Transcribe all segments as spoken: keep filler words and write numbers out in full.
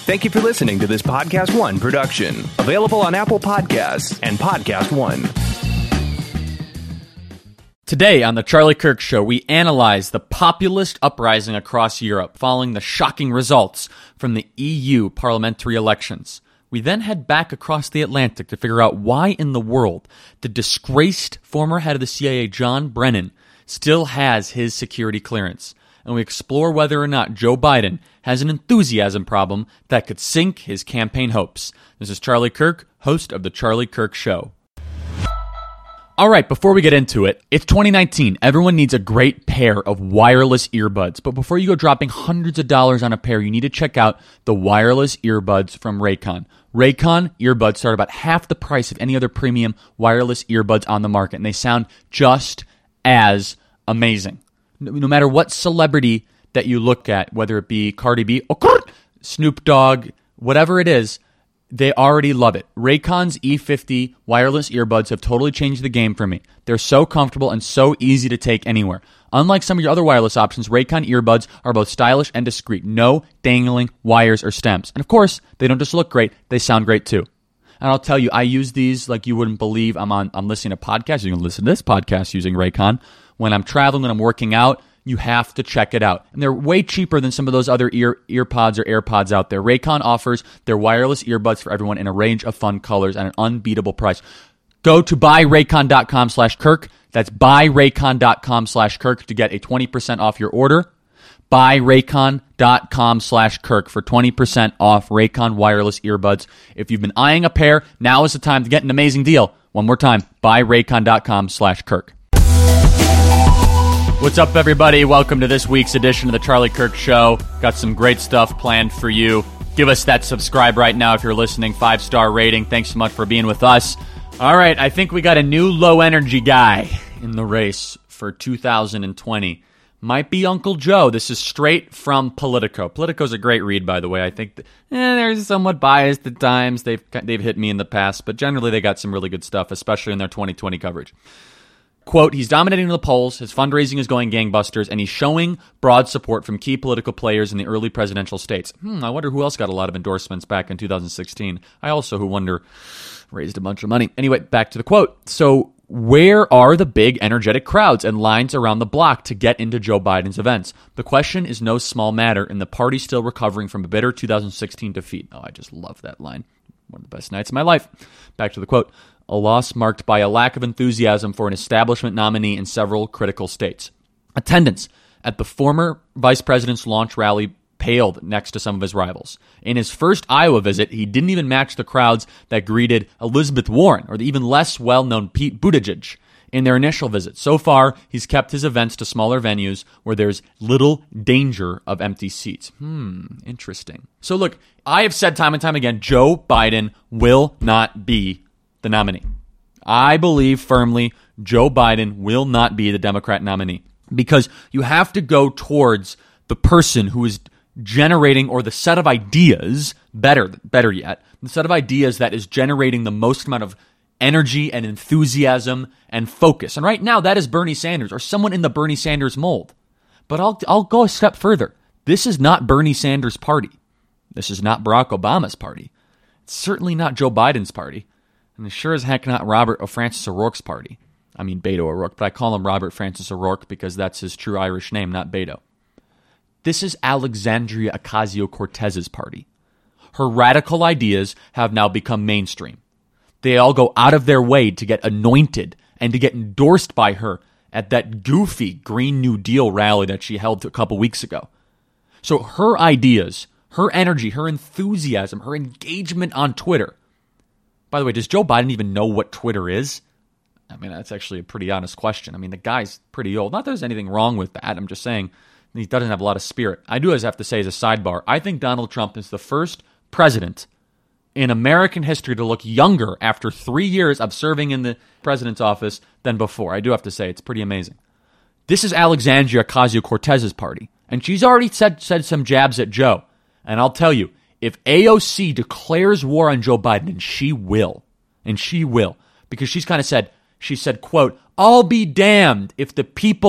Thank you for listening to this Podcast One production. Available on Apple Podcasts and Podcast One. Today on The Charlie Kirk Show, we analyze the populist uprising across Europe following the shocking results from the E U parliamentary elections. We then head back across the Atlantic to figure out why in the world the disgraced former head of the C I A, John Brennan, still has his security clearance. And we explore whether or not Joe Biden has an enthusiasm problem that could sink his campaign hopes. This is Charlie Kirk, host of The Charlie Kirk Show. All right, before we get into it, it's twenty nineteen. Everyone needs a great pair of wireless earbuds. But before you go dropping hundreds of dollars on a pair, you need to check out the wireless earbuds from Raycon. Raycon earbuds start about half the price of any other premium wireless earbuds on the market, and they sound just as amazing. No matter what celebrity that you look at, whether it be Cardi B, Snoop Dogg, whatever it is, they already love it. Raycon's E fifty wireless earbuds have totally changed the game for me. They're so comfortable and so easy to take anywhere. Unlike some of your other wireless options, Raycon earbuds are both stylish and discreet. No dangling wires or stems. And of course, they don't just look great, they sound great too. And I'll tell you, I use these like you wouldn't believe. I'm on. I'm listening to podcasts. You can listen to this podcast using Raycon. When I'm traveling, when I'm working out, you have to check it out. And they're way cheaper than some of those other ear earpods or AirPods out there. Raycon offers their wireless earbuds for everyone in a range of fun colors at an unbeatable price. Go to buyraycon.com slash Kirk. That's buyraycon.com slash Kirk to get a twenty percent off your order. Buyraycon.com slash Kirk for twenty percent off Raycon wireless earbuds. If you've been eyeing a pair, now is the time to get an amazing deal. One more time, buyraycon.com slash Kirk. What's up, everybody? Welcome to this week's edition of The Charlie Kirk Show. Got some great stuff planned for you. Give us that subscribe right now if you're listening. Five-star rating. Thanks so much for being with us. All right, I think we got a new low-energy guy in the race for two thousand twenty. Might be Uncle Joe. This is straight from Politico. Politico's a great read, by the way. I think that, eh, they're somewhat biased at times. They've they've hit me in the past, but generally they got some really good stuff, especially in their twenty twenty coverage. Quote, he's dominating the polls, his fundraising is going gangbusters, and he's showing broad support from key political players in the early presidential states. Hmm, I wonder who else got a lot of endorsements back in two thousand sixteen. I also, who wonder, raised a bunch of money. Anyway, back to the quote. So, where are the big, energetic crowds and lines around the block to get into Joe Biden's events? The question is no small matter, and the party's still recovering from a bitter two thousand sixteen defeat. Oh, I just love that line. One of the best nights of my life. Back to the quote. A loss marked by a lack of enthusiasm for an establishment nominee in several critical states. Attendance at the former vice president's launch rally paled next to some of his rivals. In his first Iowa visit, he didn't even match the crowds that greeted Elizabeth Warren or the even less well-known Pete Buttigieg in their initial visit. So far, he's kept his events to smaller venues where there's little danger of empty seats. Hmm, interesting. So look, I have said time and time again, Joe Biden will not be the nominee. I believe firmly Joe Biden will not be the Democrat nominee because you have to go towards the person who is generating, or the set of ideas, better, better yet, the set of ideas that is generating the most amount of energy and enthusiasm and focus. And right now that is Bernie Sanders or someone in the Bernie Sanders mold. But I'll I'll go a step further. This is not Bernie Sanders' party. This is not Barack Obama's party. It's certainly not Joe Biden's party. And it's sure as heck not Robert or Francis O'Rourke's party. I mean Beto O'Rourke, but I call him Robert Francis O'Rourke because that's his true Irish name, not Beto. This is Alexandria Ocasio-Cortez's party. Her radical ideas have now become mainstream. They all go out of their way to get anointed and to get endorsed by her at that goofy Green New Deal rally that she held a couple weeks ago. So her ideas, her energy, her enthusiasm, her engagement on Twitter. By the way, does Joe Biden even know what Twitter is? I mean, that's actually a pretty honest question. I mean, the guy's pretty old. Not that there's anything wrong with that. I'm just saying he doesn't have a lot of spirit. I do have to say as a sidebar, I think Donald Trump is the first president in American history to look younger after three years of serving in the president's office than before. I do have to say, it's pretty amazing. This is Alexandria Ocasio-Cortez's party, and she's already said, said some jabs at Joe. And I'll tell you, if A O C declares war on Joe Biden, and she will, and she will, because she's kind of said, she said, quote, I'll be damned if the people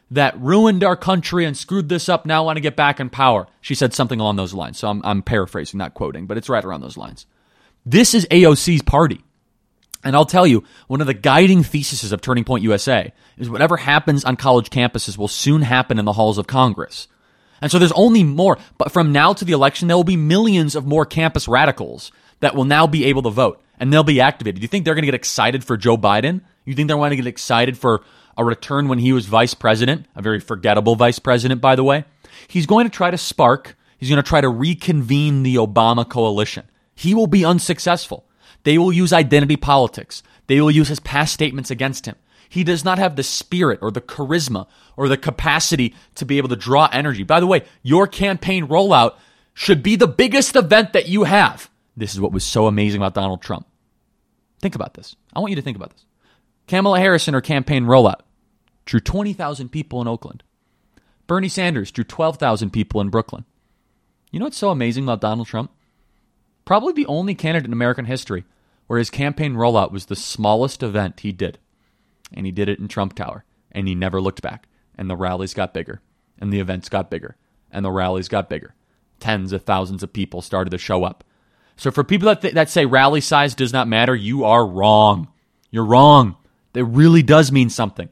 that ruined our country and screwed this up now want to get back in power. She said something along those lines. So I'm, I'm paraphrasing, not quoting, but it's right around those lines. This is A O C's party. And I'll tell you, one of the guiding theses of Turning Point U S A is whatever happens on college campuses will soon happen in the halls of Congress. And so there's only more. But from now to the election, there will be millions of more campus radicals that will now be able to vote. And they'll be activated. Do you think they're going to get excited for Joe Biden? You think they're going to get excited for a return when he was vice president? A very forgettable vice president, by the way. He's going to try to spark, he's going to try to reconvene the Obama coalition. He will be unsuccessful. They will use identity politics. They will use his past statements against him. He does not have the spirit or the charisma or the capacity to be able to draw energy. By the way, your campaign rollout should be the biggest event that you have. This is what was so amazing about Donald Trump. Think about this. I want you to think about this. Kamala Harris in her campaign rollout drew twenty thousand people in Oakland. Bernie Sanders drew twelve thousand people in Brooklyn. You know what's so amazing about Donald Trump? Probably the only candidate in American history where his campaign rollout was the smallest event he did. And he did it in Trump Tower. And he never looked back. And the rallies got bigger. And the events got bigger. And the rallies got bigger. Tens of thousands of people started to show up. So for people that, th- that say rally size does not matter, you are wrong. You're wrong. It really does mean something.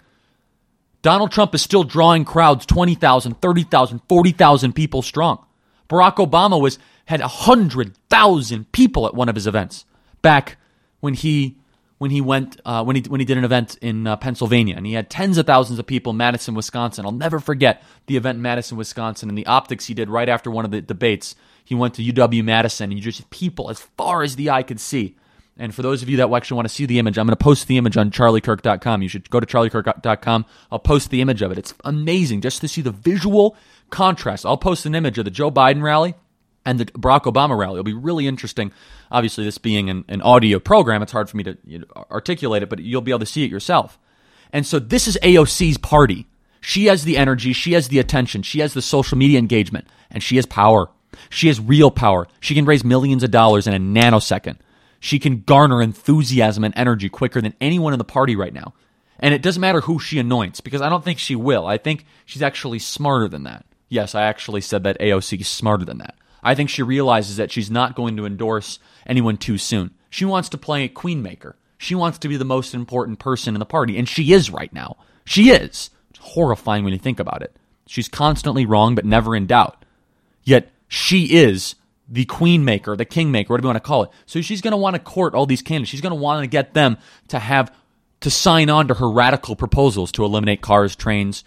Donald Trump is still drawing crowds twenty thousand, thirty thousand, forty thousand people strong. Barack Obama was had one hundred thousand people at one of his events back when he when he went uh, when he when he did an event in uh, Pennsylvania, and he had tens of thousands of people in Madison, Wisconsin. I'll never forget the event in Madison, Wisconsin, and the optics he did right after one of the debates. He went to U W Madison, and you just people as far as the eye could see. And for those of you that actually want to see the image, I'm going to post the image on charlie kirk dot com. You should go to charlie kirk dot com. I'll post the image of it. It's amazing just to see the visual contrast. I'll post an image of the Joe Biden rally and the Barack Obama rally. It'll be really interesting. Obviously, this being an, an audio program, it's hard for me to you know, articulate it, but you'll be able to see it yourself. And so this is A O C's party. She has the energy. She has the attention. She has the social media engagement. And she has power. She has real power. She can raise millions of dollars in a nanosecond. She can garner enthusiasm and energy quicker than anyone in the party right now. And it doesn't matter who she anoints, because I don't think she will. I think she's actually smarter than that. Yes, I actually said that A O C is smarter than that. I think she realizes that she's not going to endorse anyone too soon. She wants to play queenmaker. She wants to be the most important person in the party, and she is right now. She is. It's horrifying when you think about it. She's constantly wrong, but never in doubt. Yet she is the queenmaker, the kingmaker, whatever you want to call it. So she's going to want to court all these candidates. She's going to want to get them to have to sign on to her radical proposals to eliminate cars, trains,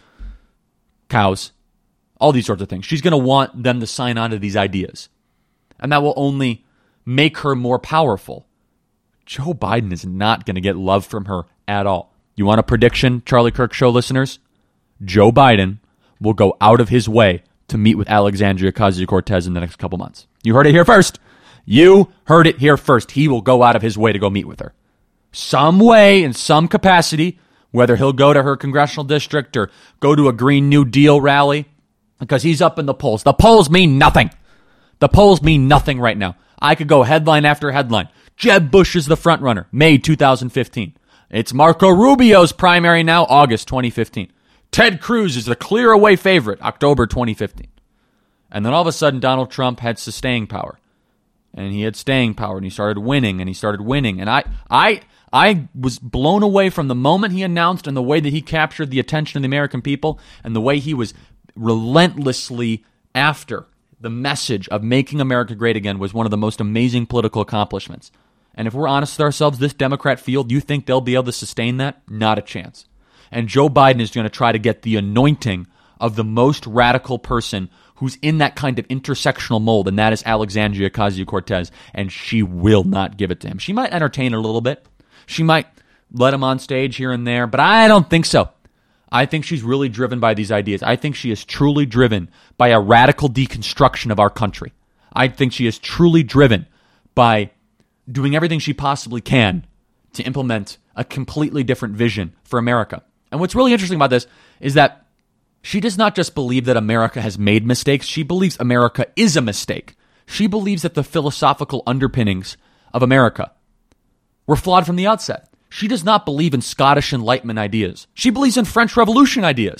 cows, all these sorts of things. She's going to want them to sign on to these ideas. And that will only make her more powerful. Joe Biden is not going to get love from her at all. You want a prediction, Charlie Kirk Show listeners? Joe Biden will go out of his way to meet with Alexandria Ocasio-Cortez in the next couple months. You heard it here first. You heard it here first. He will go out of his way to go meet with her. Some way, in some capacity, whether he'll go to her congressional district or go to a Green New Deal rally, because he's up in the polls. The polls mean nothing. The polls mean nothing right now. I could go headline after headline. Jeb Bush is the front runner, May two thousand fifteen. It's Marco Rubio's primary now, August twenty fifteen. Ted Cruz is the clear away favorite, October twenty fifteen. And then all of a sudden, Donald Trump had staying power. And he had staying power, and he started winning, and he started winning. And I I, I was blown away from the moment he announced and the way that he captured the attention of the American people and the way he was relentlessly after the message of making America great again was one of the most amazing political accomplishments. And if we're honest with ourselves, this Democrat field, you think they'll be able to sustain that? Not a chance. And Joe Biden is going to try to get the anointing of the most radical person who's in that kind of intersectional mold, and that is Alexandria Ocasio-Cortez, and she will not give it to him. She might entertain it a little bit. She might let him on stage here and there, but I don't think so. I think she's really driven by these ideas. I think she is truly driven by a radical deconstruction of our country. I think she is truly driven by doing everything she possibly can to implement a completely different vision for America. And what's really interesting about this is that she does not just believe that America has made mistakes. She believes America is a mistake. She believes that the philosophical underpinnings of America were flawed from the outset. She does not believe in Scottish Enlightenment ideas. She believes in French Revolution ideas.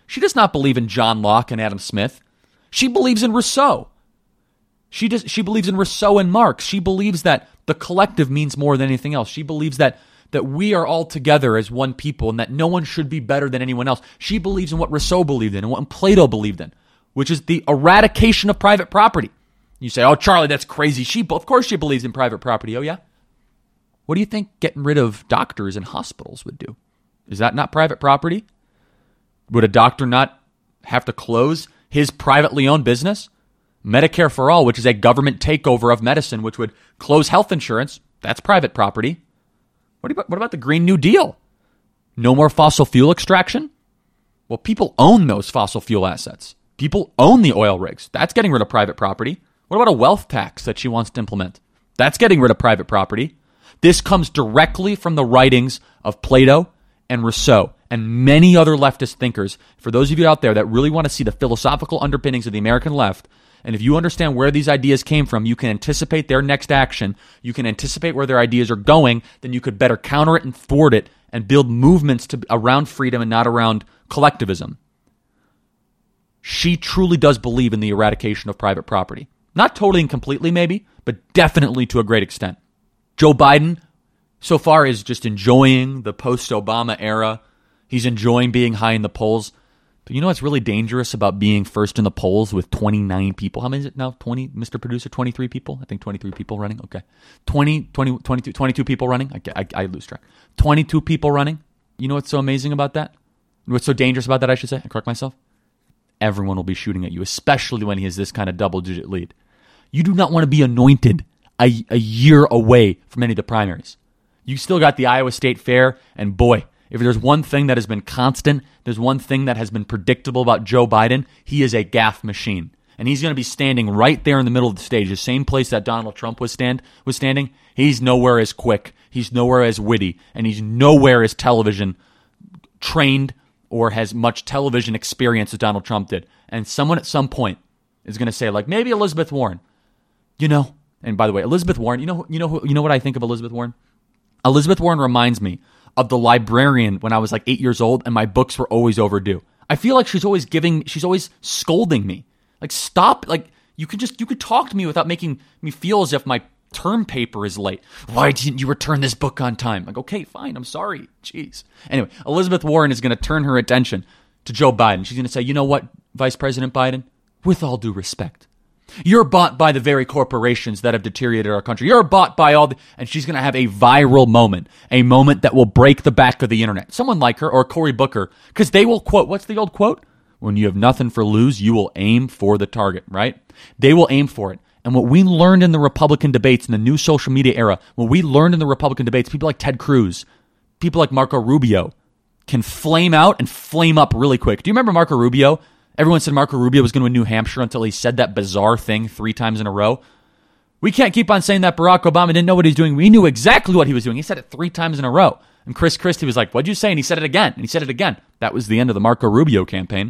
She does not believe in John Locke and Adam Smith. She believes in Rousseau. She does. She believes in Rousseau and Marx. She believes that the collective means more than anything else. She believes that that we are all together as one people and that no one should be better than anyone else. She believes in what Rousseau believed in and what Plato believed in, which is the eradication of private property. You say, oh, Charlie, that's crazy. She, of course she believes in private property. Oh, yeah? What do you think getting rid of doctors and hospitals would do? Is that not private property? Would a doctor not have to close his privately owned business? Medicare for All, which is a government takeover of medicine, which would close health insurance, that's private property. What about, what about the Green New Deal? No more fossil fuel extraction? Well, people own those fossil fuel assets. People own the oil rigs. That's getting rid of private property. What about a wealth tax that she wants to implement? That's getting rid of private property. This comes directly from the writings of Plato and Rousseau and many other leftist thinkers. For those of you out there that really want to see the philosophical underpinnings of the American left, and if you understand where these ideas came from, you can anticipate their next action, you can anticipate where their ideas are going, then you could better counter it and thwart it and build movements to, around freedom and not around collectivism. She truly does believe in the eradication of private property. Not totally and completely, maybe, but definitely to a great extent. Joe Biden, so far, is just enjoying the post-Obama era. He's enjoying being high in the polls. But you know what's really dangerous about being first in the polls with twenty-nine people? How many is it now? twenty, Mister Producer, twenty-three people? I think twenty-three people running. Okay. twenty, twenty, twenty-two, twenty-two people running. I, I, I lose track. twenty-two people running. You know what's so amazing about that? What's so dangerous about that, I should say? I correct myself. Everyone will be shooting at you, especially when he has this kind of double-digit lead. You do not want to be anointed a, a year away from any of the primaries. You still got the Iowa State Fair, and boy, if there's one thing that has been constant, there's one thing that has been predictable about Joe Biden, he is a gaffe machine. And he's going to be standing right there in the middle of the stage, the same place that Donald Trump was stand was standing. He's nowhere as quick, he's nowhere as witty, and he's nowhere as television trained or has much television experience as Donald Trump did. And someone at some point is going to say, like, maybe Elizabeth Warren. You know, and by the way, Elizabeth Warren, you know, you know, you know what I think of Elizabeth Warren? Elizabeth Warren reminds me of the librarian when I was like eight years old and my books were always overdue. I feel like she's always giving, she's always scolding me. Like, stop, like, you could just, you could talk to me without making me feel as if my term paper is late. Why didn't you return this book on time? Like, okay, fine, I'm sorry. Jeez. Anyway, Elizabeth Warren is going to turn her attention to Joe Biden. She's going to say, you know what, Vice President Biden, with all due respect, you're bought by the very corporations that have deteriorated our country. You're bought by all the... And she's going to have a viral moment, a moment that will break the back of the internet. Someone like her or Cory Booker, because they will quote, what's the old quote? When you have nothing for lose, you will aim for the target, right? They will aim for it. And what we learned in the Republican debates in the new social media era, what we learned in the Republican debates, people like Ted Cruz, people like Marco Rubio can flame out and flame up really quick. Do you remember Marco Rubio? Everyone said Marco Rubio was going to win New Hampshire until he said that bizarre thing three times in a row. We can't keep on saying that Barack Obama didn't know what he was doing. We knew exactly what he was doing. He said it three times in a row. And Chris Christie was like, what'd you say? And he said it again. And he said it again. That was the end of the Marco Rubio campaign.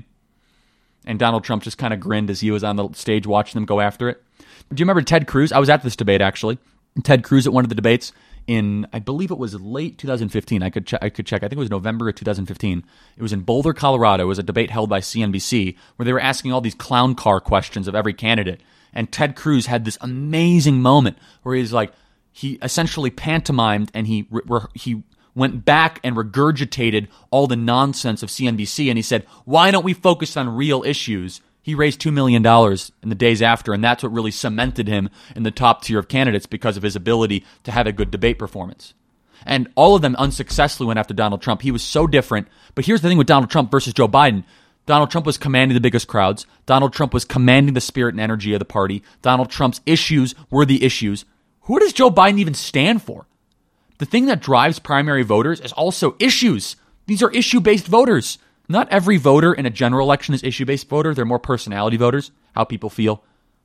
And Donald Trump just kind of grinned as he was on the stage watching them go after it. Do you remember Ted Cruz? I was at this debate, actually. Ted Cruz at one of the debates in, I believe it was late two thousand fifteen. I could, ch- I could check. I think it was November of two thousand fifteen. It was in Boulder, Colorado. It was a debate held by C N B C where they were asking all these clown car questions of every candidate. And Ted Cruz had this amazing moment where he's like, he essentially pantomimed and he re- he went back and regurgitated all the nonsense of C N B C. And he said, why don't we focus on real issues? He raised two million dollars in the days after, and that's what really cemented him in the top tier of candidates because of his ability to have a good debate performance. And all of them unsuccessfully went after Donald Trump. He was so different. But here's the thing with Donald Trump versus Joe Biden. Donald Trump was commanding the biggest crowds. Donald Trump was commanding the spirit and energy of the party. Donald Trump's issues were the issues. Who does Joe Biden even stand for? The thing that drives primary voters is also issues. These are issue-based voters. Not every voter in a general election is issue-based voter. They're more personality voters, how people feel.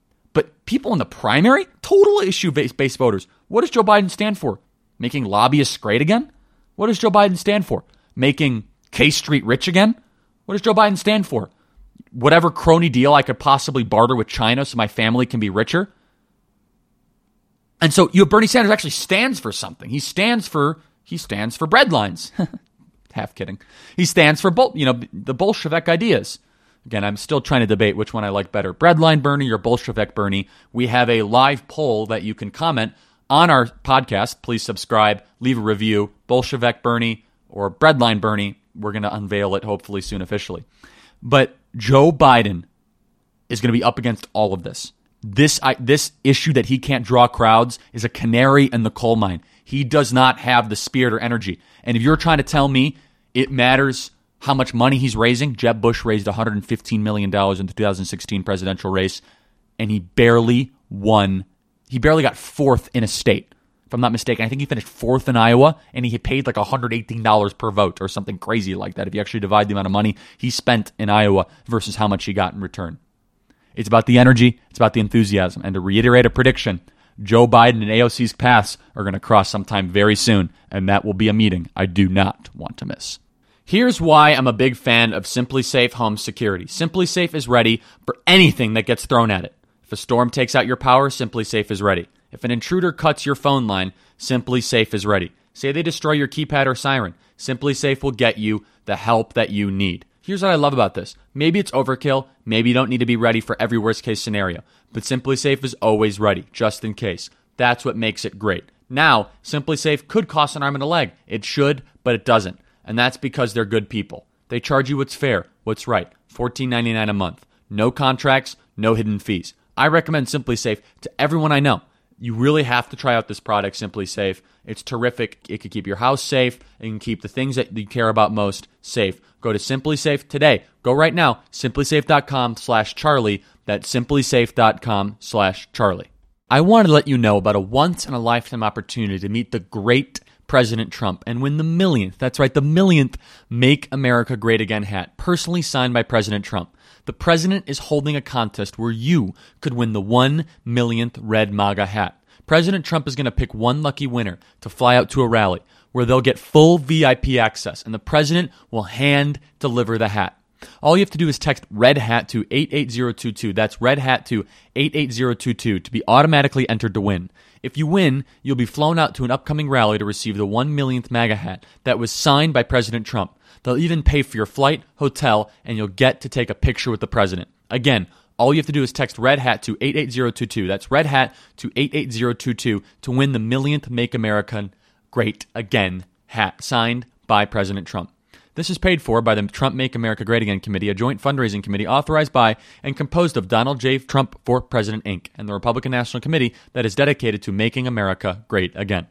But people in the primary, total issue-based voters. What does Joe Biden stand for? Making lobbyists great again? What does Joe Biden stand for? Making K Street rich again? What does Joe Biden stand for? Whatever crony deal I could possibly barter with China so my family can be richer? And so you know, Bernie Sanders actually stands for something. He stands for he stands for breadlines. half kidding. He stands for, Bol- you know, the Bolshevik ideas. Again, I'm still trying to debate which one I like better, Breadline Bernie or Bolshevik Bernie. We have a live poll that you can comment on our podcast. Please subscribe, leave a review, Bolshevik Bernie or Breadline Bernie. We're going to unveil it hopefully soon officially. But Joe Biden is going to be up against all of this. This I, this issue that he can't draw crowds is a canary in the coal mine. He does not have the spirit or energy. And if you're trying to tell me it matters how much money he's raising, Jeb Bush raised one hundred fifteen million dollars in the two thousand sixteen presidential race, and he barely won. He barely got fourth in a state, if I'm not mistaken. I think he finished fourth in Iowa, and he paid like one hundred eighteen dollars per vote or something crazy like that if you actually divide the amount of money he spent in Iowa versus how much he got in return. It's about the energy. It's about the enthusiasm. And to reiterate a prediction, Joe Biden and A O C's paths are going to cross sometime very soon, and that will be a meeting I do not want to miss. Here's why I'm a big fan of SimpliSafe Home Security. SimpliSafe is ready for anything that gets thrown at it. If a storm takes out your power, SimpliSafe is ready. If an intruder cuts your phone line, SimpliSafe is ready. Say they destroy your keypad or siren, SimpliSafe will get you the help that you need. Here's what I love about this. Maybe it's overkill. Maybe you don't need to be ready for every worst-case scenario. But SimpliSafe is always ready, just in case. That's what makes it great. Now, SimpliSafe could cost an arm and a leg. It should, but it doesn't. And that's because they're good people. They charge you what's fair, what's right. fourteen ninety-nine a month. No contracts, no hidden fees. I recommend SimpliSafe to everyone I know. You really have to try out this product, SimpliSafe. It's terrific. It can keep your house safe. It can keep the things that you care about most safe. Go to SimpliSafe today. Go right now. SimpliSafe.com slash Charlie. That's SimpliSafe.com slash Charlie. I wanted to let you know about a once-in-a-lifetime opportunity to meet the great President Trump and win the millionth, that's right, the millionth Make America Great Again hat, personally signed by President Trump. The president is holding a contest where you could win the one millionth red MAGA hat. President Trump is going to pick one lucky winner to fly out to a rally where they'll get full V I P access, and the president will hand deliver the hat. All you have to do is text Red Hat to eight eight zero two two. That's Red Hat to eight eight zero two two to be automatically entered to win. If you win, you'll be flown out to an upcoming rally to receive the one millionth MAGA hat that was signed by President Trump. They'll even pay for your flight, hotel, and you'll get to take a picture with the president. Again, all you have to do is text Red Hat to eight eight zero two two. That's Red Hat to eight eight zero two two to win the millionth Make America Great Again hat signed by President Trump. This is paid for by the Trump Make America Great Again Committee, a joint fundraising committee authorized by and composed of Donald J. Trump for President, Incorporated, and the Republican National Committee that is dedicated to making America great again.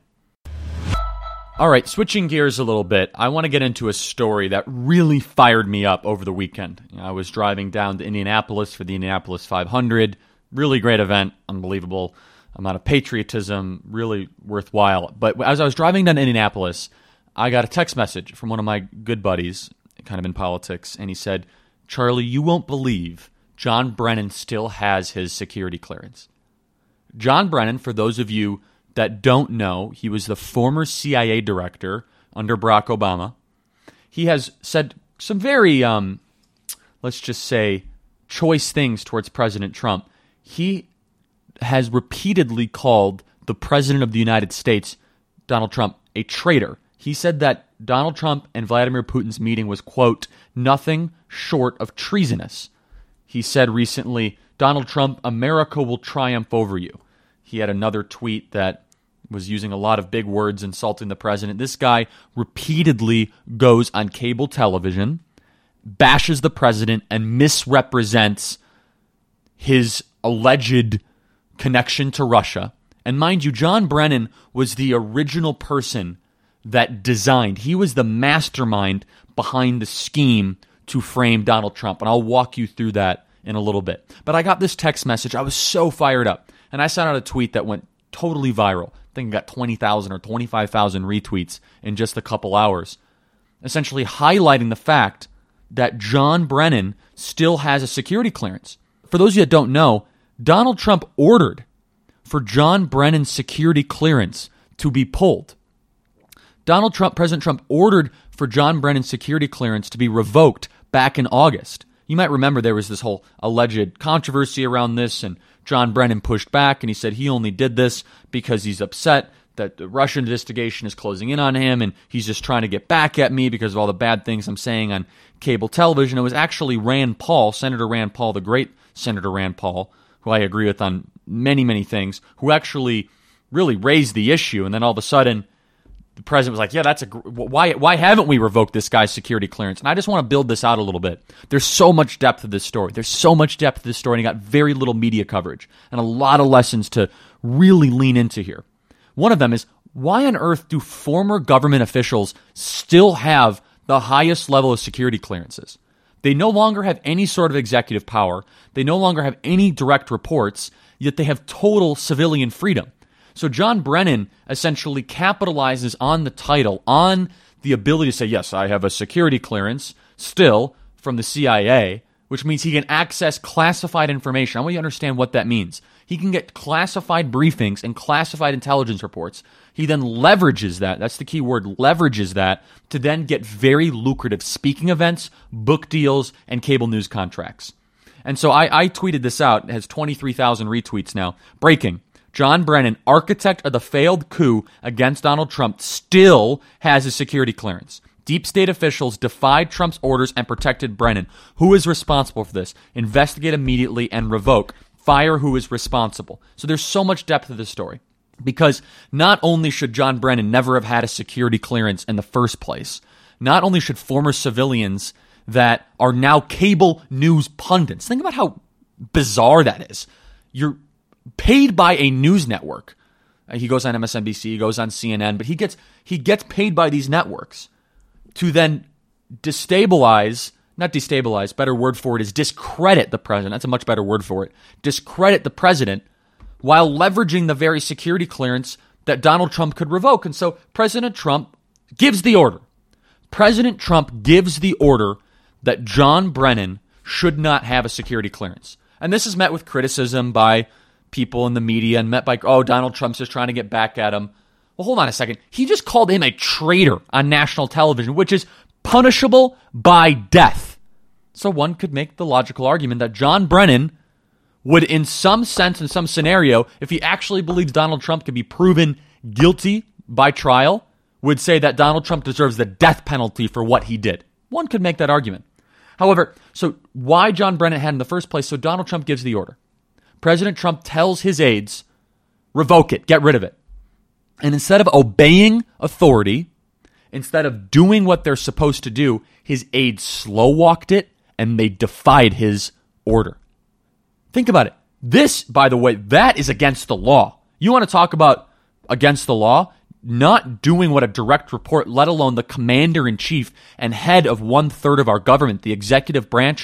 All right, switching gears a little bit, I want to get into a story that really fired me up over the weekend. You know, I was driving down to Indianapolis for the Indianapolis five hundred. Really great event, unbelievable amount of patriotism, really worthwhile. But as I was driving down to Indianapolis, I got a text message from one of my good buddies, kind of in politics, and he said, Charlie, you won't believe John Brennan still has his security clearance. John Brennan, for those of you that don't know, he was the former C I A director under Barack Obama. He has said some very, um, let's just say, choice things towards President Trump. He has repeatedly called the President of the United States, Donald Trump, a traitor. He said that Donald Trump and Vladimir Putin's meeting was, quote, nothing short of treasonous. He said recently, Donald Trump, America will triumph over you. He had another tweet that was using a lot of big words insulting the president. This guy repeatedly goes on cable television, bashes the president, and misrepresents his alleged connection to Russia. And mind you, John Brennan was the original person that designed, he was the mastermind behind the scheme to frame Donald Trump. And I'll walk you through that in a little bit. But I got this text message. I was so fired up. And I sent out a tweet that went totally viral. I think it got twenty thousand or twenty-five thousand retweets in just a couple hours, essentially highlighting the fact that John Brennan still has a security clearance. For those of you that don't know, Donald Trump ordered for John Brennan's security clearance to be pulled. Donald Trump, President Trump, ordered for John Brennan's security clearance to be revoked back in August. You might remember there was this whole alleged controversy around this, and John Brennan pushed back, and he said he only did this because he's upset that the Russian investigation is closing in on him, and he's just trying to get back at me because of all the bad things I'm saying on cable television. It was actually Rand Paul, Senator Rand Paul, the great Senator Rand Paul, who I agree with on many, many things, who actually really raised the issue. And then all of a sudden, the president was like, yeah, that's a why why haven't we revoked this guy's security clearance? And I just want to build this out a little bit. There's so much depth to this story. There's so much depth to this story, and it got very little media coverage and a lot of lessons to really lean into here. One of them is, why on earth do former government officials still have the highest level of security clearances? They no longer have any sort of executive power. They no longer have any direct reports, yet they have total civilian freedom. So John Brennan essentially capitalizes on the title, on the ability to say, yes, I have a security clearance still from the C I A, which means he can access classified information. I want you to understand what that means. He can get classified briefings and classified intelligence reports. He then leverages that, that's the key word, leverages that, to then get very lucrative speaking events, book deals, and cable news contracts. And so I, I tweeted this out. It has twenty-three thousand retweets now. Breaking. John Brennan, architect of the failed coup against Donald Trump, still has a security clearance. Deep state officials defied Trump's orders and protected Brennan. Who is responsible for this? Investigate immediately and revoke. Fire who is responsible. So there's so much depth to this story. Because not only should John Brennan never have had a security clearance in the first place, not only should former civilians that are now cable news pundits, think about how bizarre that is. You're paid by a news network. He goes on M S N B C, he goes on C N N, but he gets he gets paid by these networks to then destabilize, not destabilize, better word for it is discredit the president. That's a much better word for it. Discredit the president while leveraging the very security clearance that Donald Trump could revoke. And so President Trump gives the order. President Trump gives the order that John Brennan should not have a security clearance. And this is met with criticism by people in the media and met by, oh, Donald Trump's just trying to get back at him. Well, hold on a second. He just called him a traitor on national television, which is punishable by death. So one could make the logical argument that John Brennan would, in some sense, in some scenario, if he actually believes Donald Trump can be proven guilty by trial, would say that Donald Trump deserves the death penalty for what he did. One could make that argument. However, so why John Brennan had in the first place? So Donald Trump gives the order. President Trump tells his aides, revoke it, get rid of it. And instead of obeying authority, instead of doing what they're supposed to do, his aides slow-walked it and they defied his order. Think about it. This, by the way, that is against the law. You want to talk about against the law? Not doing what a direct report, let alone the commander-in-chief and head of one-third of our government, the executive branch,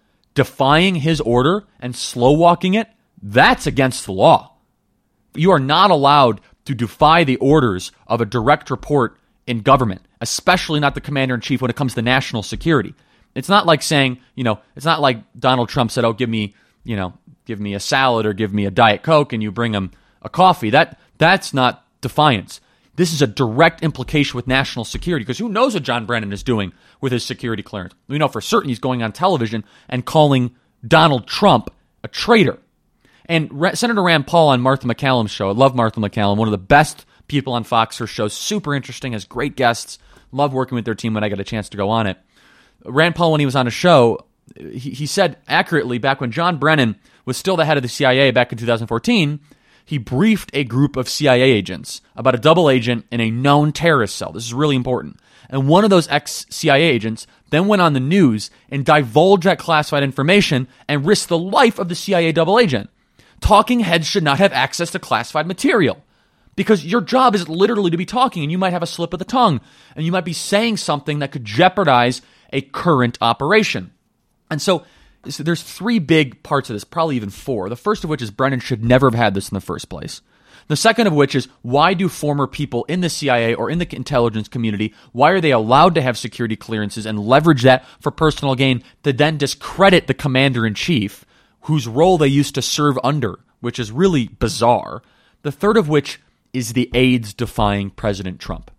defying his order and slow-walking it, that's against the law. You are not allowed to defy the orders of a direct report in government, especially not the commander-in-chief when it comes to national security. It's not like saying, you know, it's not like Donald Trump said, oh, give me, you know, give me a salad or give me a Diet Coke and you bring him a coffee. That That's not defiance. This is a direct implication with national security because who knows what John Brennan is doing with his security clearance? We know for certain he's going on television and calling Donald Trump a traitor. And Re- Senator Rand Paul on Martha McCallum's show, I love Martha McCallum, one of the best people on Fox. Her show's super interesting, has great guests. Love working with their team when I get a chance to go on it. Rand Paul, when he was on a show, he, he said accurately back when John Brennan was still the head of the C I A back in two thousand fourteen, he briefed a group of C I A agents about a double agent in a known terrorist cell. This is really important. And one of those ex-C I A agents then went on the news and divulged that classified information and risked the life of the C I A double agent. Talking heads should not have access to classified material because your job is literally to be talking and you might have a slip of the tongue and you might be saying something that could jeopardize a current operation. And so, so there's three big parts of this, probably even four. The first of which is Brennan should never have had this in the first place. The second of which is, why do former people in the C I A or in the intelligence community, why are they allowed to have security clearances and leverage that for personal gain to then discredit the commander-in-chief whose role they used to serve under, which is really bizarre. The third of which is the aides defying President Trump.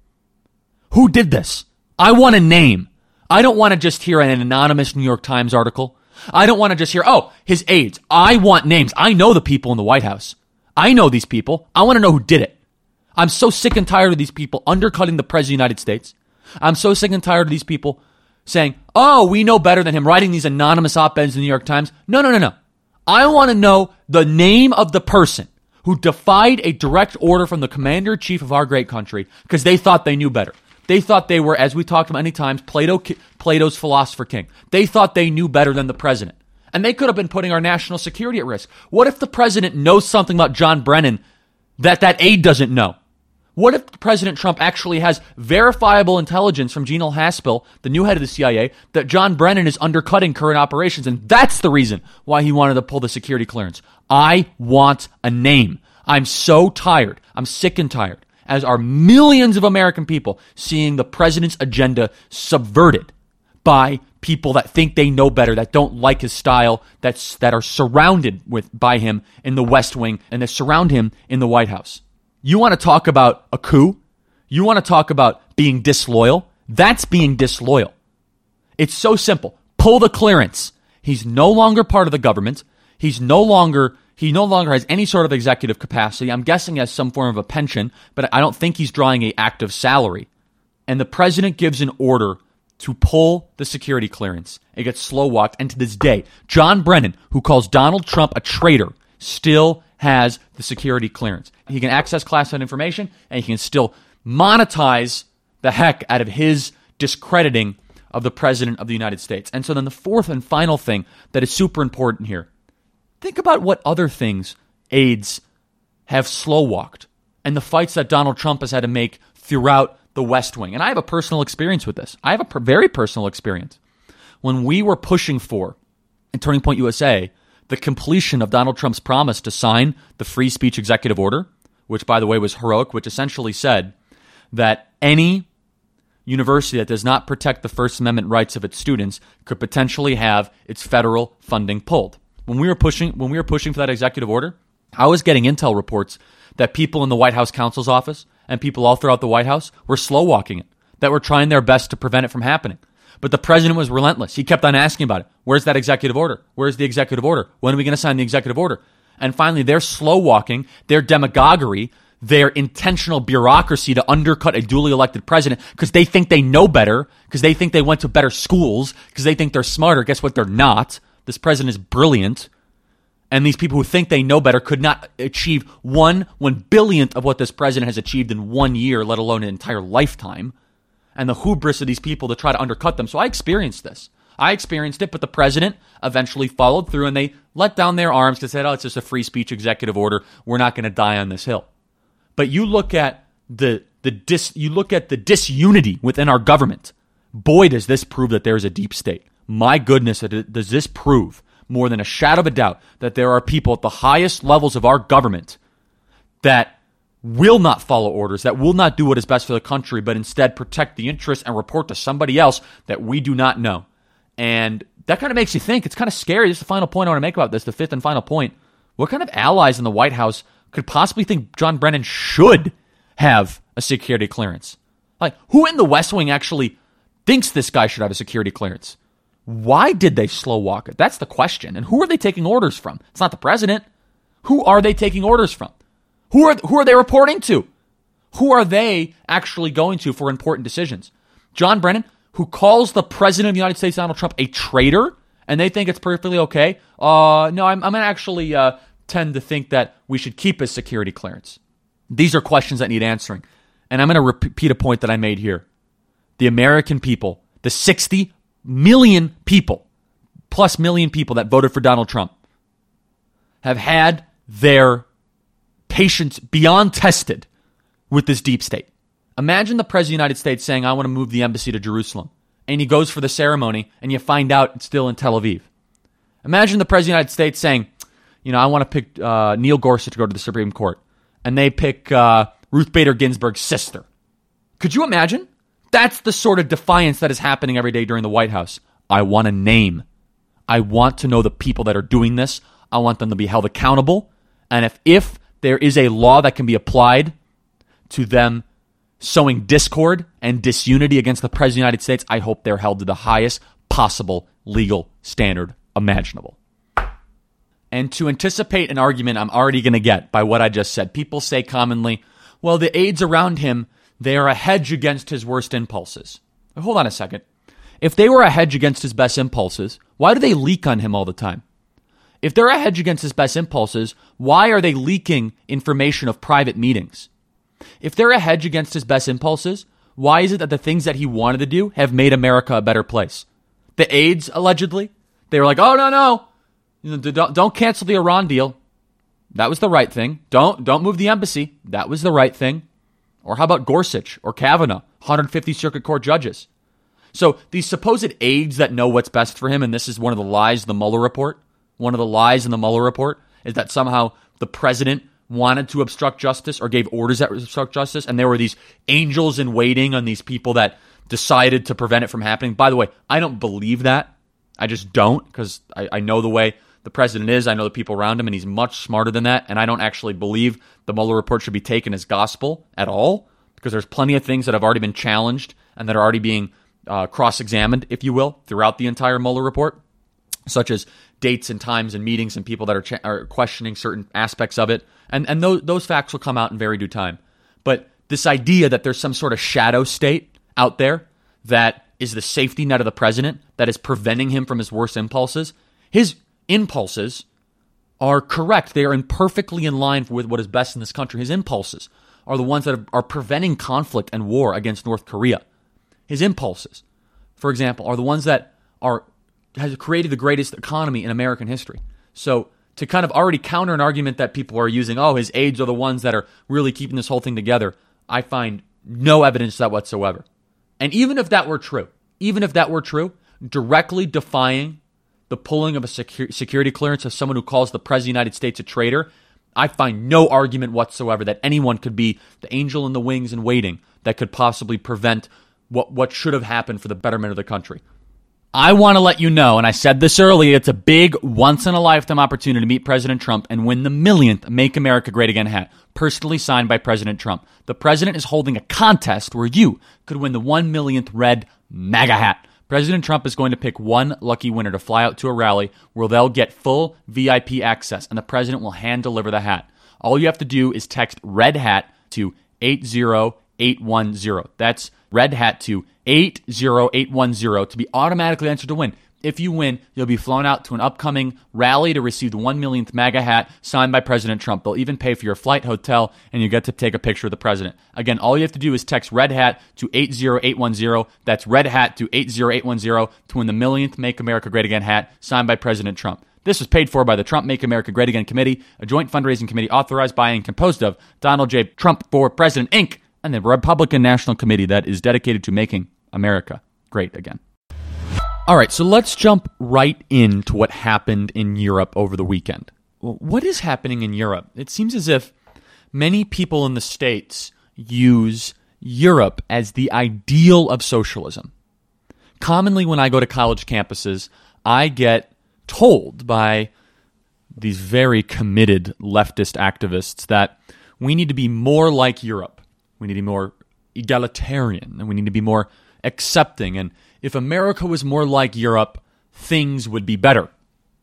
Who did this? I want a name. I don't want to just hear an anonymous New York Times article. I don't want to just hear, oh, his aides. I want names. I know the people in the White House. I know these people. I want to know who did it. I'm so sick and tired of these people undercutting the President of the United States. I'm so sick and tired of these people saying, oh, we know better than him, writing these anonymous op-eds in the New York Times. No, no, no, no. I want to know the name of the person who defied a direct order from the commander-in-chief of our great country because they thought they knew better. They thought they were, as we talked many times, Plato, Plato's philosopher king. They thought they knew better than the president. And they could have been putting our national security at risk. What if the president knows something about John Brennan that that aide doesn't know? What if President Trump actually has verifiable intelligence from Gene Haspel, the new head of the C I A, that John Brennan is undercutting current operations, and that's the reason why he wanted to pull the security clearance? I want a name. I'm so tired. I'm sick and tired, as are millions of American people, seeing the president's agenda subverted by people that think they know better, that don't like his style, that's, that are surrounded with by him in the West Wing, and that surround him in the White House. You want to talk about a coup? You want to talk about being disloyal? That's being disloyal. It's so simple. Pull the clearance. He's no longer part of the government. He's no longer, he no longer has any sort of executive capacity. I'm guessing he has some form of a pension, but I don't think he's drawing an active salary. And the president gives an order to pull the security clearance. It gets slow walked. And to this day, John Brennan, who calls Donald Trump a traitor, still has the security clearance. He can access classified information, and he can still monetize the heck out of his discrediting of the President of the United States. And so then the fourth and final thing that is super important here, think about what other things aides have slow-walked and the fights that Donald Trump has had to make throughout the West Wing. And I have a personal experience with this. I have a per- very personal experience. When we were pushing for, in Turning Point U S A, the completion of Donald Trump's promise to sign the free speech executive order, which, by the way, was heroic, which essentially said that any university that does not protect the First Amendment rights of its students could potentially have its federal funding pulled. When we were pushing, when we were pushing for that executive order, I was getting intel reports that people in the White House counsel's office and people all throughout the White House were slow-walking it, that were trying their best to prevent it from happening. But the president was relentless. He kept on asking about it. Where's that executive order? Where's the executive order? When are we going to sign the executive order? And finally, their slow-walking, their demagoguery, their intentional bureaucracy to undercut a duly elected president because they think they know better, because they think they went to better schools, because they think they're smarter. Guess what? They're not. This president is brilliant. And these people who think they know better could not achieve one one billionth of what this president has achieved in one year, let alone an entire lifetime. And the hubris of these people to try to undercut them. So I experienced this. I experienced it, but the president eventually followed through and they let down their arms because they said, oh, it's just a free speech executive order. We're not going to die on this hill. But you look at the the dis you look at the disunity within our government. Boy, does this prove that there is a deep state. My goodness, does this prove more than a shadow of a doubt that there are people at the highest levels of our government that will not follow orders, that will not do what is best for the country, but instead protect the interests and report to somebody else that we do not know. And that kind of makes you think. It's kind of scary. This is the final point I want to make about this, the fifth and final point. What kind of allies in the White House could possibly think John Brennan should have a security clearance? Like, who in the West Wing actually thinks this guy should have a security clearance? Why did they slow walk it? That's the question. And who are they taking orders from? It's not the president. Who are they taking orders from? Who are who are they reporting to? Who are they actually going to for important decisions? John Brennan, who calls the president of the United States, Donald Trump, a traitor, and they think it's perfectly okay? Uh, no, I'm, I'm going to actually uh, tend to think that we should keep his security clearance. These are questions that need answering. And I'm going to repeat a point that I made here. The American people, the sixty million people, plus million people that voted for Donald Trump, have had their patience beyond tested with this deep state. Imagine the president of the United States saying, I want to move the embassy to Jerusalem. And he goes for the ceremony, and you find out it's still in Tel Aviv. Imagine the president of the United States saying, you know, I want to pick uh, Neil Gorsuch to go to the Supreme Court. And they pick uh, Ruth Bader Ginsburg's sister. Could you imagine? That's the sort of defiance that is happening every day during the White House. I want a name. I want to know the people that are doing this. I want them to be held accountable. And if, if there is a law that can be applied to them sowing discord and disunity against the President of the United States, I hope they're held to the highest possible legal standard imaginable. And to anticipate an argument I'm already going to get by what I just said, people say commonly, well, the aides around him, they are a hedge against his worst impulses. Hold on a second. If they were a hedge against his best impulses, why do they leak on him all the time? If they're a hedge against his best impulses, why are they leaking information of private meetings? If they're a hedge against his best impulses, why is it that the things that he wanted to do have made America a better place? The aides, allegedly, they were like, oh, no, no, you know, don't, don't cancel the Iran deal. That was the right thing. Don't, don't move the embassy. That was the right thing. Or how about Gorsuch or Kavanaugh, one hundred fifty Circuit Court judges? So these supposed aides that know what's best for him, and this is one of the lies of the Mueller report, one of the lies in the Mueller report is that somehow the president wanted to obstruct justice or gave orders that obstruct justice, and there were these angels in waiting on these people that decided to prevent it from happening. By the way, I don't believe that. I just don't, because I, I know the way the president is. I know the people around him, and he's much smarter than that, and I don't actually believe the Mueller report should be taken as gospel at all, because there's plenty of things that have already been challenged and that are already being uh, cross-examined, if you will, throughout the entire Mueller report, such as dates and times and meetings and people that are, ch- are questioning certain aspects of it. And, and those, those facts will come out in very due time. But this idea that there's some sort of shadow state out there that is the safety net of the president, that is preventing him from his worst impulses, his impulses are correct. They are perfectly in line with what is best in this country. His impulses are the ones that are preventing conflict and war against North Korea. His impulses, for example, are the ones that are has created the greatest economy in American history. So to kind of already counter an argument that people are using, oh, his aides are the ones that are really keeping this whole thing together, I find no evidence of that whatsoever. And even if that were true, even if that were true, directly defying the pulling of a secu- security clearance of someone who calls the President of the United States a traitor, I find no argument whatsoever that anyone could be the angel in the wings and waiting that could possibly prevent what, what should have happened for the betterment of the country. I want to let you know, and I said this earlier, it's a big once-in-a-lifetime opportunity to meet President Trump and win the millionth Make America Great Again hat, personally signed by President Trump. The president is holding a contest where you could win the one millionth red MAGA hat. President Trump is going to pick one lucky winner to fly out to a rally where they'll get full V I P access, and the president will hand-deliver the hat. All you have to do is text RED HAT to eight zero eight one zero. That's RED HAT to eight zero eight one zero to be automatically entered to win. If you win, you'll be flown out to an upcoming rally to receive the one millionth MAGA hat signed by President Trump. They'll even pay for your flight, hotel, and you get to take a picture of the president. Again, all you have to do is text RED HAT to eight zero eight one zero. That's RED HAT to eight zero eight one zero to win the millionth Make America Great Again hat signed by President Trump. This was paid for by the Trump Make America Great Again Committee, a joint fundraising committee authorized by and composed of Donald J. Trump for President, Incorporated, and the Republican National Committee that is dedicated to making America great again. All right, so let's jump right into what happened in Europe over the weekend. Well, what is happening in Europe? It seems as if many people in the States use Europe as the ideal of socialism. Commonly, when I go to college campuses, I get told by these very committed leftist activists that we need to be more like Europe. We need to be more egalitarian, and we need to be more accepting. And if America was more like Europe, things would be better.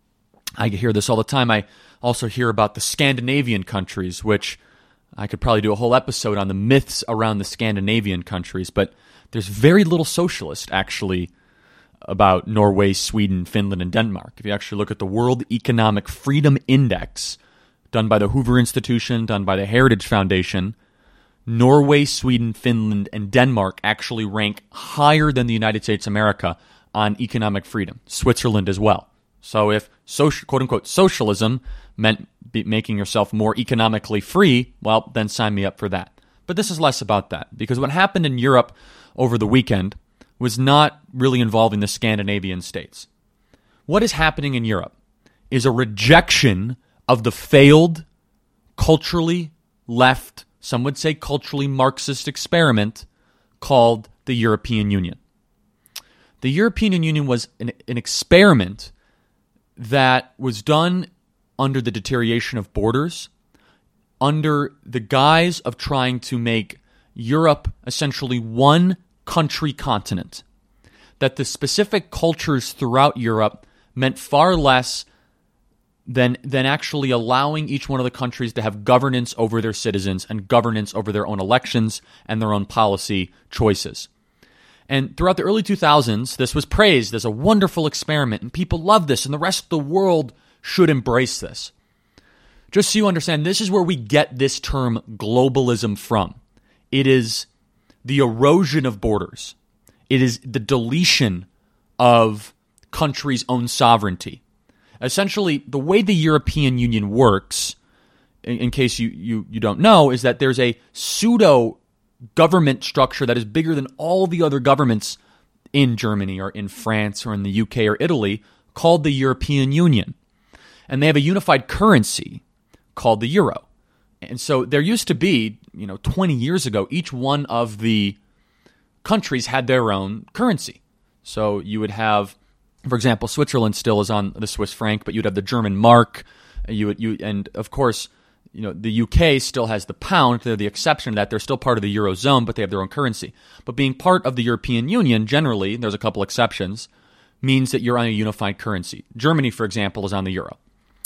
I hear this all the time. I also hear about the Scandinavian countries, which I could probably do a whole episode on the myths around the Scandinavian countries, but there's very little socialist, actually, about Norway, Sweden, Finland, and Denmark. If you actually look at the World Economic Freedom Index, done by the Hoover Institution, done by the Heritage Foundation, Norway, Sweden, Finland, and Denmark actually rank higher than the United States of America on economic freedom. Switzerland as well. So if social, quote-unquote socialism meant be making yourself more economically free, well, then sign me up for that. But this is less about that, because what happened in Europe over the weekend was not really involving the Scandinavian states. What is happening in Europe is a rejection of the failed, culturally left, some would say culturally Marxist experiment called the European Union. The European Union was an, an experiment that was done under the deterioration of borders, under the guise of trying to make Europe essentially one country continent, that the specific cultures throughout Europe meant far less than, than actually allowing each one of the countries to have governance over their citizens and governance over their own elections and their own policy choices. And throughout the early two thousands, this was praised as a wonderful experiment, and people loved this, and the rest of the world should embrace this. Just so you understand, this is where we get this term globalism from. It is the erosion of borders. It is the deletion of countries' own sovereignty. Essentially, the way the European Union works, in, in case you, you, you don't know, is that there's a pseudo government structure that is bigger than all the other governments in Germany or in France or in the U K or Italy, called the European Union. And they have a unified currency called the euro. And so there used to be, you know, twenty years ago, each one of the countries had their own currency. So you would have, for example, Switzerland still is on the Swiss franc, but you'd have the German mark. You would, you, and of course, you know, the U K still has the pound. They're the exception to that. They're still part of the Eurozone, but they have their own currency. But being part of the European Union, generally, there's a couple exceptions, means that you're on a unified currency. Germany, for example, is on the euro.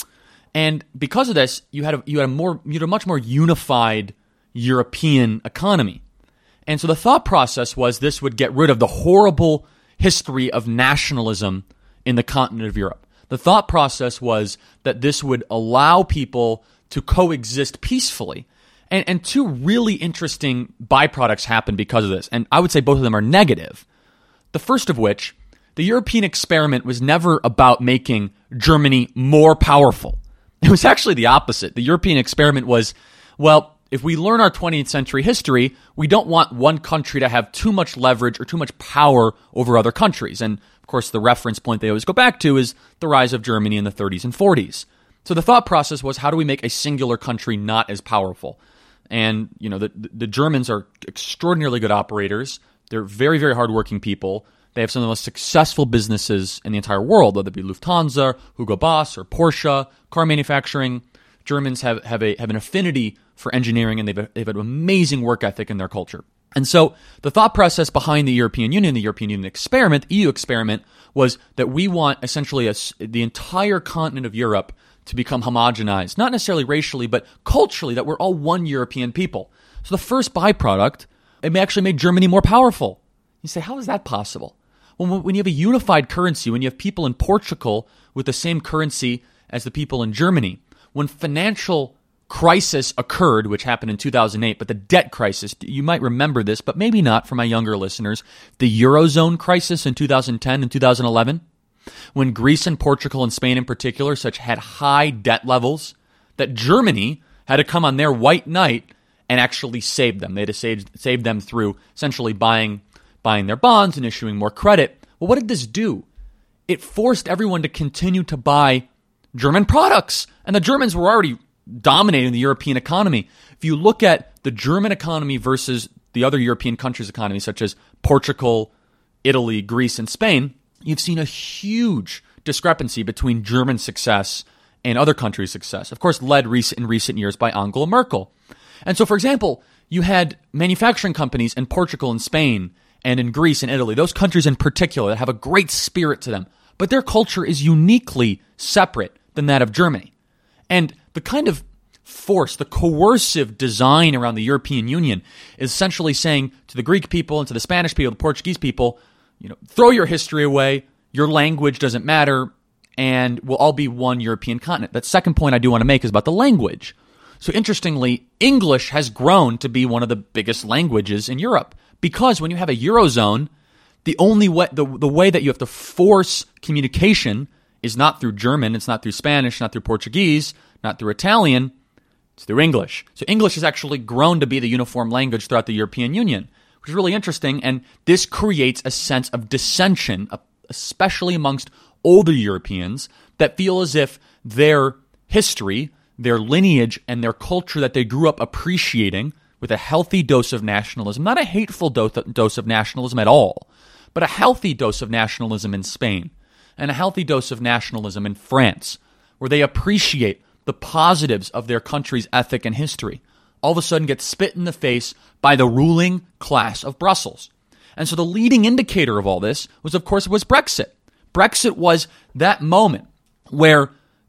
And because of this, you had a, you had a more you had a much more unified European economy. And so the thought process was this would get rid of the horrible history of nationalism in the continent of Europe. The thought process was that this would allow people to coexist peacefully. And, and two really interesting byproducts happened because of this. And I would say both of them are negative. The first of which, the European experiment was never about making Germany more powerful. It was actually the opposite. The European experiment was, well, if we learn our twentieth century history, we don't want one country to have too much leverage or too much power over other countries. And of course, the reference point they always go back to is the rise of Germany in the thirties and forties. So the thought process was, how do we make a singular country not as powerful? And, you know, the, the Germans are extraordinarily good operators. They're very, very hardworking people. They have some of the most successful businesses in the entire world, whether it be Lufthansa, Hugo Boss, or Porsche, car manufacturing. Germans have, have, a, have an affinity for engineering, and they've, they've an amazing work ethic in their culture. And so the thought process behind the European Union, the European Union experiment, the E U experiment, was that we want essentially a, the entire continent of Europe to become homogenized, not necessarily racially, but culturally, that we're all one European people. So the first byproduct, it actually made Germany more powerful. You say, how is that possible? Well, when you have a unified currency, when you have people in Portugal with the same currency as the people in Germany, when financial crisis occurred, which happened in two thousand eight, but the debt crisis, you might remember this, but maybe not for my younger listeners, the Eurozone crisis in two thousand ten and two thousand eleven, when Greece and Portugal and Spain in particular such had high debt levels that Germany had to come on their white knight and actually save them. They had to save, save them through essentially buying, buying their bonds and issuing more credit. Well, what did this do? It forced everyone to continue to buy German products. And the Germans were already dominating the European economy. If you look at the German economy versus the other European countries' economies, such as Portugal, Italy, Greece, and Spain, you've seen a huge discrepancy between German success and other countries' success. Of course, led recent, in recent years by Angela Merkel. And so, for example, you had manufacturing companies in Portugal and Spain and in Greece and Italy, those countries in particular that have a great spirit to them, but their culture is uniquely separate than that of Germany. And the kind of force, the coercive design around the European Union is essentially saying to the Greek people and to the Spanish people, the Portuguese people, you know, throw your history away, your language doesn't matter, and we'll all be one European continent. That second point I do want to make is about the language. So interestingly, English has grown to be one of the biggest languages in Europe because when you have a Eurozone, the only way, the, the way that you have to force communication is not through German, it's not through Spanish, not through Portuguese, not through Italian, it's through English. So English has actually grown to be the uniform language throughout the European Union, which is really interesting, and this creates a sense of dissension, especially amongst older Europeans that feel as if their history, their lineage, and their culture that they grew up appreciating with a healthy dose of nationalism, not a hateful dose of nationalism at all, but a healthy dose of nationalism in Spain, and a healthy dose of nationalism in France, where they appreciate the positives of their country's ethic and history, all of a sudden get spit in the face by the ruling class of Brussels. And so the leading indicator of all this was, of course, was Brexit. Brexit was that moment where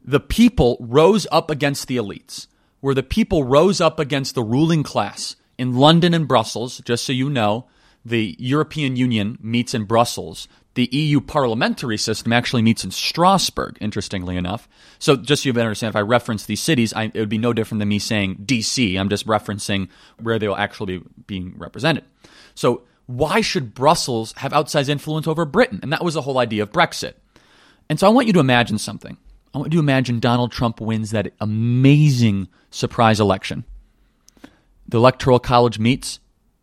the people rose up against the elites, where the people rose up against the ruling class in London and Brussels. Just so you know, the European Union meets in Brussels. The E U parliamentary system actually meets in Strasbourg, interestingly enough. So just so you understand, if I reference these cities, I, it would be no different than me saying D C. I'm just referencing where they will actually be being represented. So why should Brussels have outsized influence over Britain? And that was the whole idea of Brexit. And so I want you to imagine something. I want you to imagine Donald Trump wins that amazing surprise election. The Electoral College meets,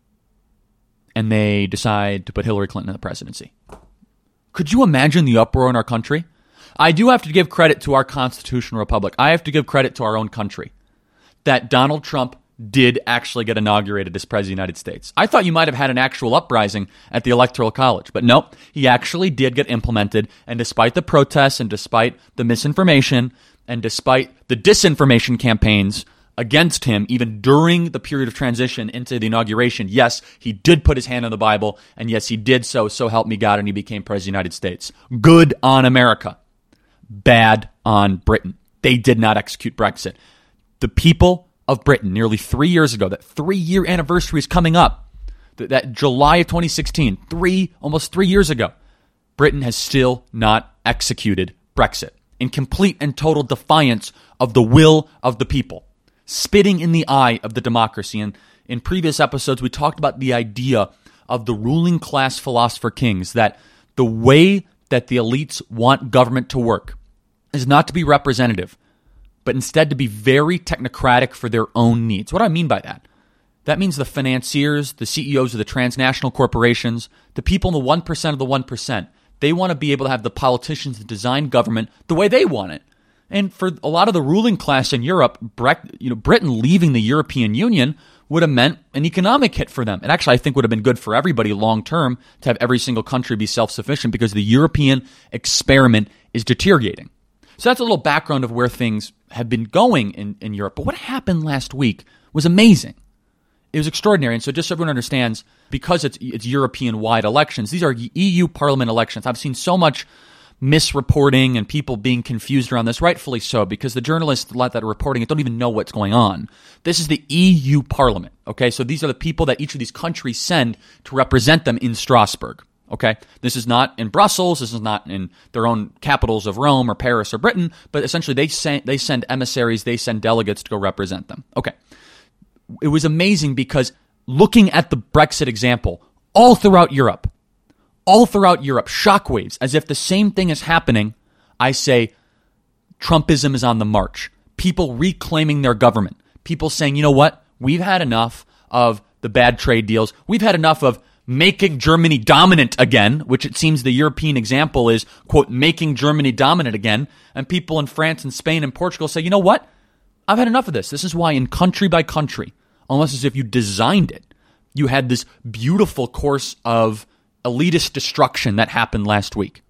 and they decide to put Hillary Clinton in the presidency. Could you imagine the uproar in our country? I do have to give credit to our constitutional republic. I have to give credit to our own country that Donald Trump did actually get inaugurated as president of the United States. I thought you might have had an actual uprising at the Electoral College, but no, he actually did get implemented. And despite the protests and despite the misinformation and despite the disinformation campaigns against him, even during the period of transition into the inauguration, yes, he did put his hand on the Bible, and yes, he did so, so help me God, and he became president of the United States. Good on America. Bad on Britain. They did not execute Brexit. The people of Britain, nearly three years ago, that three-year anniversary is coming up, that, that July of twenty sixteen, three, almost three years ago, Britain has still not executed Brexit in complete and total defiance of the will of the people. Spitting in the eye of the democracy. And in previous episodes, we talked about the idea of the ruling class philosopher kings, that the way that the elites want government to work is not to be representative, but instead to be very technocratic for their own needs. What do I mean by that? That means the financiers, the C E Os of the transnational corporations, the people in the one percent of the one percent, they want to be able to have the politicians design government the way they want it. And for a lot of the ruling class in Europe, you know, Britain leaving the European Union would have meant an economic hit for them. It actually, I think, would have been good for everybody long term to have every single country be self-sufficient, because the European experiment is deteriorating. So that's a little background of where things have been going in, in Europe. But what happened last week was amazing. It was extraordinary. And so just so everyone understands, because it's, it's European-wide elections, these are E U Parliament elections. I've seen so much misreporting and people being confused around this, rightfully so, because the journalists that are reporting it don't even know what's going on. This is the E U Parliament, okay? So these are the people that each of these countries send to represent them in Strasbourg, okay? This is not in Brussels, this is not in their own capitals of Rome or Paris or Britain, but essentially they send, they send emissaries, they send delegates to go represent them. Okay. It was amazing because looking at the Brexit example, all throughout Europe, all throughout Europe, shockwaves, as if the same thing is happening. I say Trumpism is on the march. People reclaiming their government. People saying, you know what? We've had enough of the bad trade deals. We've had enough of making Germany dominant again, which it seems the European example is, quote, making Germany dominant again. And people in France and Spain and Portugal say, you know what? I've had enough of this. This is why in country by country, almost as if you designed it, you had this beautiful course of elitist destruction that happened last week.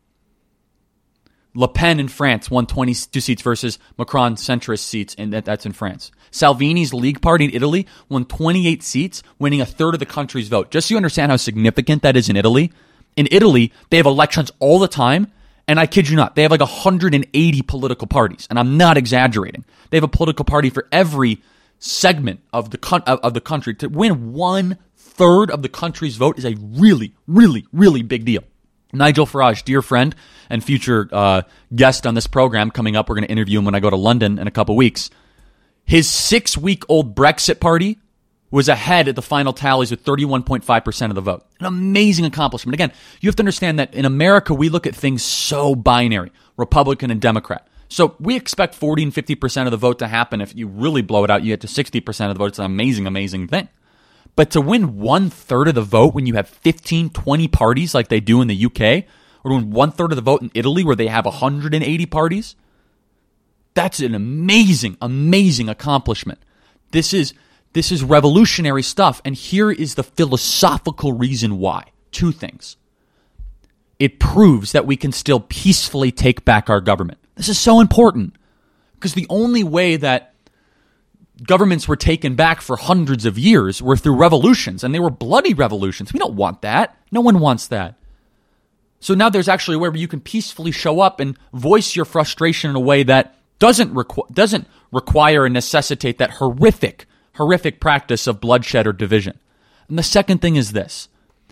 Le Pen in France won twenty-two seats versus Macron centrist seats, and that, that's in France. Salvini's League Party in Italy won twenty-eight seats, winning a third of the country's vote. Just so you understand how significant that is in Italy. In Italy, they have elections all the time, and I kid you not, they have like one hundred eighty political parties, and I'm not exaggerating. They have a political party for every segment of the of the country. To win one third of the country's vote is a really, really, really big deal. Nigel Farage, dear friend and future uh, guest on this program coming up, we're going to interview him when I go to London in a couple weeks. His six-week-old Brexit party was ahead at the final tallies with thirty-one point five percent of the vote. An amazing accomplishment. Again, you have to understand that in America, we look at things so binary, Republican and Democrat. So we expect forty and fifty percent of the vote to happen. If you really blow it out, you get to sixty percent of the vote. It's an amazing, amazing thing. But to win one-third of the vote when you have fifteen, twenty parties like they do in the U K, or to win one-third of the vote in Italy where they have one hundred eighty parties, that's an amazing, amazing accomplishment. This is, this is revolutionary stuff, and here is the philosophical reason why. Two things. It proves that we can still peacefully take back our government. This is so important, because the only way that governments were taken back for hundreds of years were through revolutions, and they were bloody revolutions. We don't want that. No one wants that. So now there's actually a way where you can peacefully show up and voice your frustration in a way that doesn't requ- doesn't require and necessitate that horrific, horrific practice of bloodshed or division. And the second thing is this.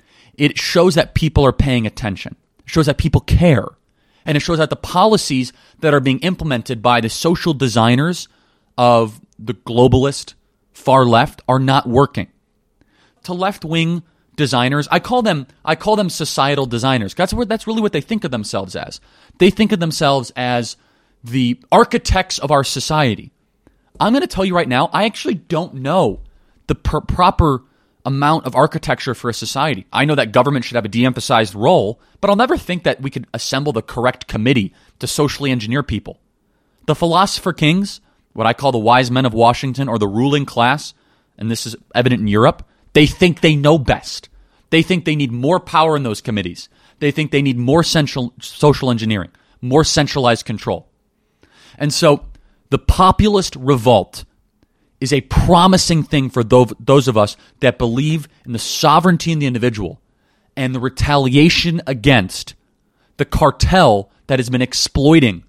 It shows that people are paying attention. It shows that people care. And it shows that the policies that are being implemented by the social designers of the globalist far left are not working. To left-wing designers, I call them I call them societal designers. That's what that's really what they think of themselves as. They think of themselves as the architects of our society. I'm going to tell you right now, I actually don't know the per- proper amount of architecture for a society. I know that government should have a de-emphasized role, but I'll never think that we could assemble the correct committee to socially engineer people. The philosopher kings, what I call the wise men of Washington, or the ruling class, and this is evident in Europe, they think they know best. They think they need more power in those committees. They think they need more central social engineering, more centralized control. And so the populist revolt is a promising thing for those of us that believe in the sovereignty in the individual and the retaliation against the cartel that has been exploiting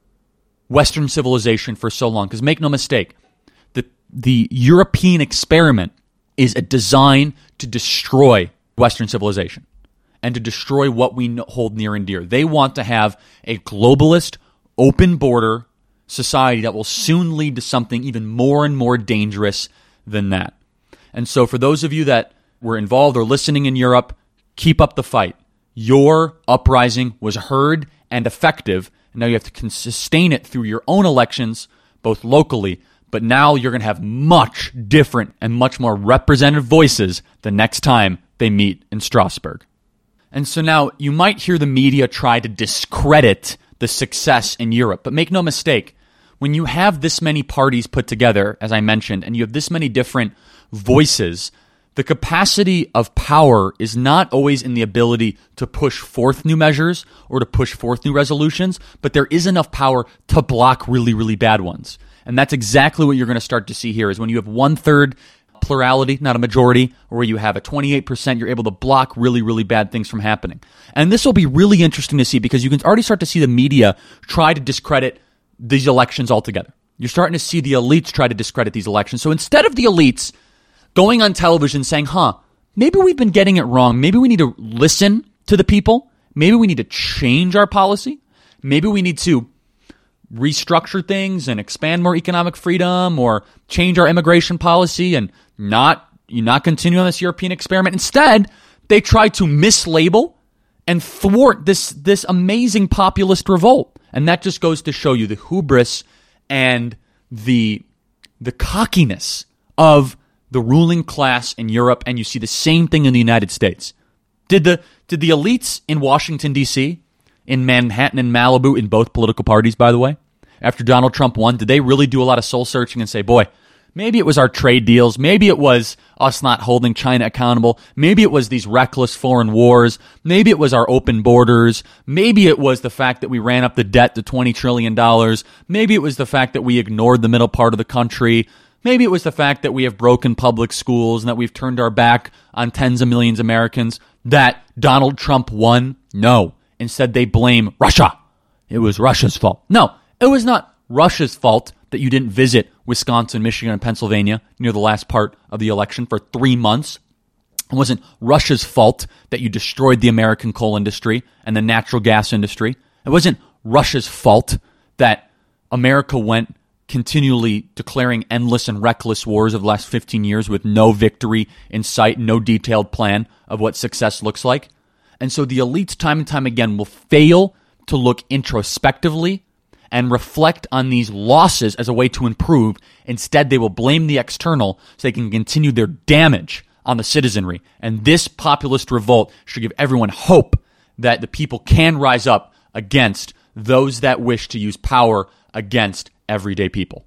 Western civilization for so long. Because make no mistake, the, the European experiment is a design to destroy Western civilization and to destroy what we hold near and dear. They want to have a globalist, open border society that will soon lead to something even more and more dangerous than that. And so for those of you that were involved or listening in Europe, keep up the fight. Your uprising was heard and effective, and now you have to sustain it through your own elections, both locally, but now you're going to have much different and much more representative voices the next time they meet in Strasbourg. And so now you might hear the media try to discredit the success in Europe. But make no mistake, when you have this many parties put together, as I mentioned, and you have this many different voices, the capacity of power is not always in the ability to push forth new measures or to push forth new resolutions, but there is enough power to block really, really bad ones. And that's exactly what you're going to start to see here, is when you have one-third plurality, not a majority, or where you have a twenty-eight percent, you're able to block really, really bad things from happening. And this will be really interesting to see because you can already start to see the media try to discredit these elections altogether. You're starting to see the elites try to discredit these elections. So instead of the elites going on television saying, huh, maybe we've been getting it wrong. Maybe we need to listen to the people. Maybe we need to change our policy. Maybe we need to restructure things and expand more economic freedom or change our immigration policy and not you not continue on this European experiment. Instead, they try to mislabel and thwart this this amazing populist revolt. And that just goes to show you the hubris and the the cockiness of the ruling class in Europe, and you see the same thing in the United States. Did the did the elites in Washington, D C, in Manhattan and Malibu, in both political parties, by the way, after Donald Trump won, did they really do a lot of soul searching and say, boy, maybe it was our trade deals, maybe it was us not holding China accountable, maybe it was these reckless foreign wars, maybe it was our open borders, maybe it was the fact that we ran up the debt to twenty trillion dollars, maybe it was the fact that we ignored the middle part of the country, maybe it was the fact that we have broken public schools and that we've turned our back on tens of millions of Americans, that Donald Trump won. No. Instead, they blame Russia. It was Russia's fault. No, it was not Russia's fault that you didn't visit Wisconsin, Michigan, and Pennsylvania near the last part of the election for three months. It wasn't Russia's fault that you destroyed the American coal industry and the natural gas industry. It wasn't Russia's fault that America went continually declaring endless and reckless wars of the last fifteen years with no victory in sight, no detailed plan of what success looks like. And so the elites time and time again will fail to look introspectively and reflect on these losses as a way to improve. Instead, they will blame the external so they can continue their damage on the citizenry. And this populist revolt should give everyone hope that the people can rise up against those that wish to use power against everyday people.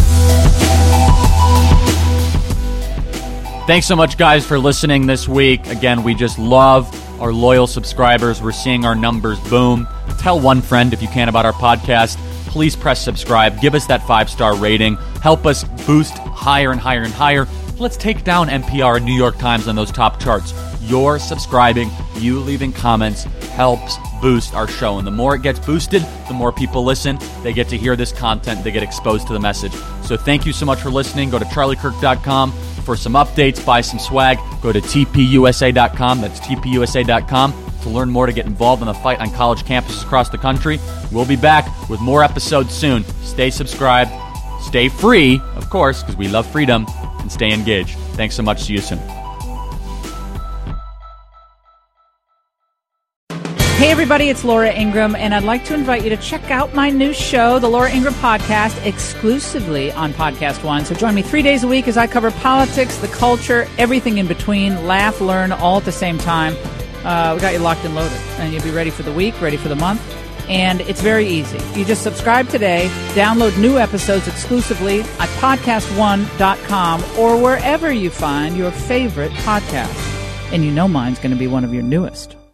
Thanks so much, guys, for listening this week. Again, we just love our loyal subscribers. We're seeing our numbers boom. Tell one friend if you can about our podcast. Please press subscribe. Give us that five-star rating. Help us boost higher and higher and higher. Let's take down N P R and New York Times on those top charts. Your subscribing, you leaving comments helps boost our show. And the more it gets boosted, the more people listen. They get to hear this content. They get exposed to the message. So thank you so much for listening. Go to charlie kirk dot com for some updates. Buy some swag. Go to t p u s a dot com. That's t p u s a dot com to learn more to get involved in the fight on college campuses across the country. We'll be back with more episodes soon. Stay subscribed. Stay free, of course, because we love freedom. And stay engaged. Thanks so much. See you soon. Hey everybody, it's Laura Ingraham, and I'd like to invite you to check out my new show, The Laura Ingraham Podcast, exclusively on Podcast One. So join me three days a week as I cover politics, the culture, everything in between, laugh, learn, all at the same time. Uh, we got you locked and loaded, and you'll be ready for the week, ready for the month, and it's very easy. You just subscribe today, download new episodes exclusively at podcast one dot com or wherever you find your favorite podcast. And you know mine's going to be one of your newest.